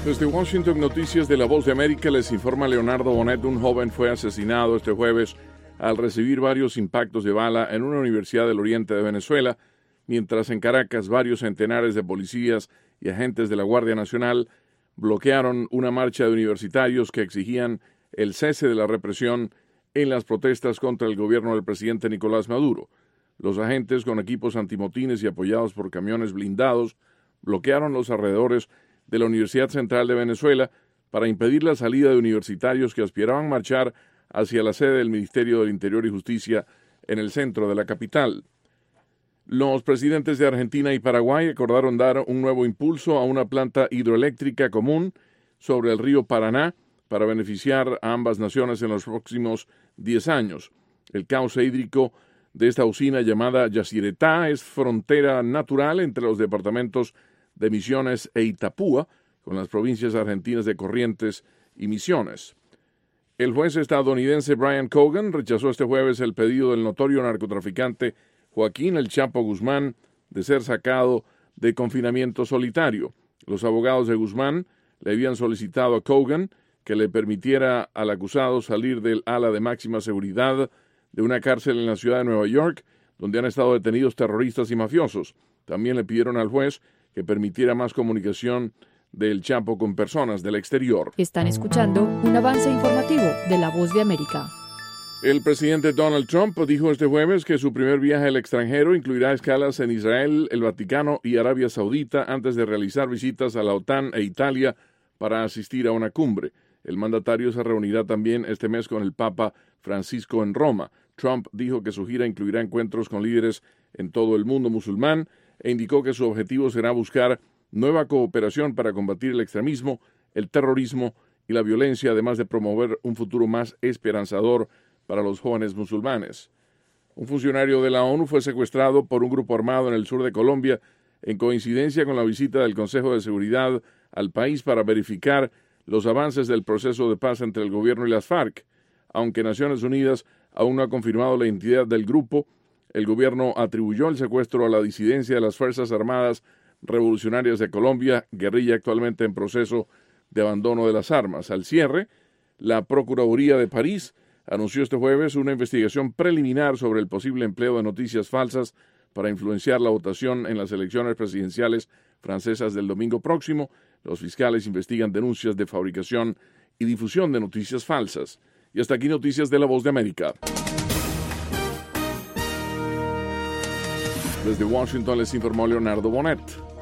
Desde Washington, Noticias de La Voz de América, les informa Leonardo Bonet. Un joven fue asesinado este jueves al recibir varios impactos de bala en una universidad del oriente de Venezuela, mientras en Caracas varios centenares de policías y agentes de la Guardia Nacional bloquearon una marcha de universitarios que exigían el cese de la represión en las protestas contra el gobierno del presidente Nicolás Maduro. Los agentes, con equipos antimotines y apoyados por camiones blindados, bloquearon los alrededores de la Universidad Central de Venezuela para impedir la salida de universitarios que aspiraban a marchar hacia la sede del Ministerio del Interior y Justicia en el centro de la capital. Los presidentes de Argentina y Paraguay acordaron dar un nuevo impulso a una planta hidroeléctrica común sobre el río Paraná para beneficiar a ambas naciones en los próximos 10 años. El cauce hídrico de esta usina llamada Yacyretá es frontera natural entre los departamentos de Misiones e Itapúa, con las provincias argentinas de Corrientes y Misiones. El juez estadounidense Brian Cogan rechazó este jueves el pedido del notorio narcotraficante Joaquín El Chapo Guzmán de ser sacado de confinamiento solitario. Los abogados de Guzmán le habían solicitado a Cogan que le permitiera al acusado salir del ala de máxima seguridad de una cárcel en la ciudad de Nueva York, donde han estado detenidos terroristas y mafiosos. También le pidieron al juez que permitiera más comunicación del Chapo con personas del exterior. Están escuchando un avance informativo de La Voz de América. El presidente Donald Trump dijo este jueves que su primer viaje al extranjero incluirá escalas en Israel, el Vaticano y Arabia Saudita antes de realizar visitas a la OTAN e Italia para asistir a una cumbre. El mandatario se reunirá también este mes con el Papa Francisco en Roma. Trump dijo que su gira incluirá encuentros con líderes en todo el mundo musulmán e indicó que su objetivo será buscar nueva cooperación para combatir el extremismo, el terrorismo y la violencia, además de promover un futuro más esperanzador para los jóvenes musulmanes. Un funcionario de la ONU fue secuestrado por un grupo armado en el sur de Colombia en coincidencia con la visita del Consejo de Seguridad al país para verificar los avances del proceso de paz entre el gobierno y las FARC. Aunque Naciones Unidas aún no ha confirmado la identidad del grupo, el gobierno atribuyó el secuestro a la disidencia de las Fuerzas Armadas Revolucionarias de Colombia, guerrilla actualmente en proceso de abandono de las armas. Al cierre, la Procuraduría de París anunció este jueves una investigación preliminar sobre el posible empleo de noticias falsas para influenciar la votación en las elecciones presidenciales francesas del domingo próximo. Los fiscales investigan denuncias de fabricación y difusión de noticias falsas. Y hasta aquí Noticias de La Voz de América. Desde Washington les informó Leonardo Bonet.